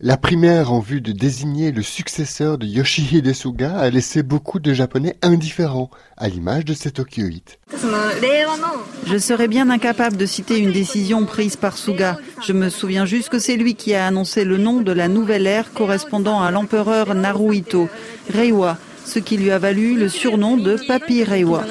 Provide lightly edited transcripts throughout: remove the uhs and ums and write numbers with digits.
La primaire en vue de désigner le successeur de Yoshihide Suga a laissé beaucoup de Japonais indifférents, à l'image de cette Tokyoite. Je serais bien incapable de citer une décision prise par Suga. Je me souviens juste que c'est lui qui a annoncé le nom de la nouvelle ère correspondant à l'empereur Naruhito, Reiwa, ce qui lui a valu le surnom de Papy Reiwa.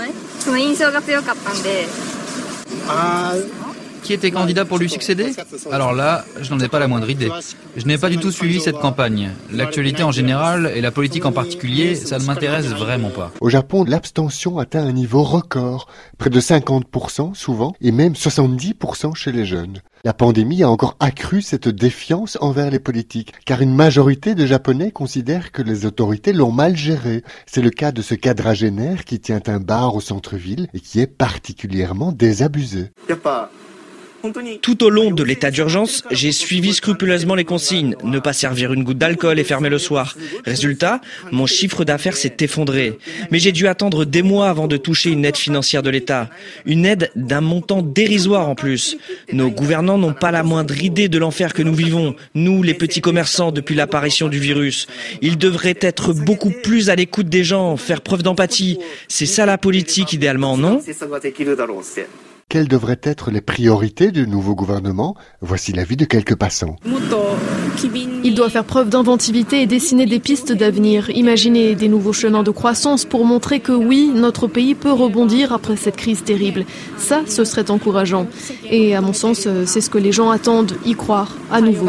Qui était candidat pour lui succéder? Alors là, je n'en ai pas la moindre idée. Je n'ai pas du tout suivi cette campagne. L'actualité en général et la politique en particulier, ça ne m'intéresse vraiment pas. Au Japon, l'abstention atteint un niveau record, près de 50% souvent, et même 70% chez les jeunes. La pandémie a encore accru cette défiance envers les politiques, car une majorité de Japonais considèrent que les autorités l'ont mal géré. C'est le cas de ce quadragénaire qui tient un bar au centre-ville et qui est particulièrement désabusé. Tout au long de l'état d'urgence, j'ai suivi scrupuleusement les consignes, ne pas servir une goutte d'alcool et fermer le soir. Résultat, mon chiffre d'affaires s'est effondré. Mais j'ai dû attendre des mois avant de toucher une aide financière de l'État. Une aide d'un montant dérisoire en plus. Nos gouvernants n'ont pas la moindre idée de l'enfer que nous vivons, nous les petits commerçants depuis l'apparition du virus. Ils devraient être beaucoup plus à l'écoute des gens, faire preuve d'empathie. C'est ça la politique idéalement, non ? Quelles devraient être les priorités du nouveau gouvernement? Voici l'avis de quelques passants. Il doit faire preuve d'inventivité et dessiner des pistes d'avenir, imaginer des nouveaux chemins de croissance pour montrer que oui, notre pays peut rebondir après cette crise terrible. Ça, ce serait encourageant. Et à mon sens, c'est ce que les gens attendent, y croire, à nouveau.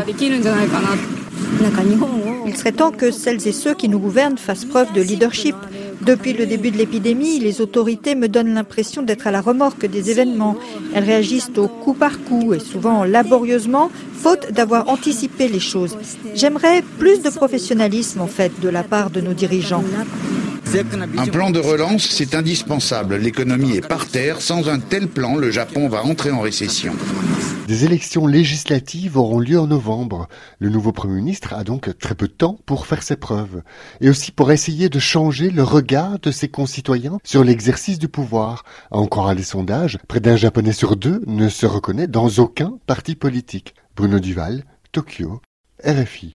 Il serait temps que celles et ceux qui nous gouvernent fassent preuve de leadership. Depuis le début de l'épidémie, les autorités me donnent l'impression d'être à la remorque des événements. Elles réagissent au coup par coup et souvent laborieusement, faute d'avoir anticipé les choses. J'aimerais plus de professionnalisme en fait de la part de nos dirigeants. Un plan de relance, c'est indispensable. L'économie est par terre. Sans un tel plan, le Japon va entrer en récession. Des élections législatives auront lieu en novembre. Le nouveau Premier ministre a donc très peu de temps pour faire ses preuves. Et aussi pour essayer de changer le regard de ses concitoyens sur l'exercice du pouvoir. À en croire les sondages, près d'un Japonais sur deux ne se reconnaît dans aucun parti politique. Bruno Duval, Tokyo, RFI.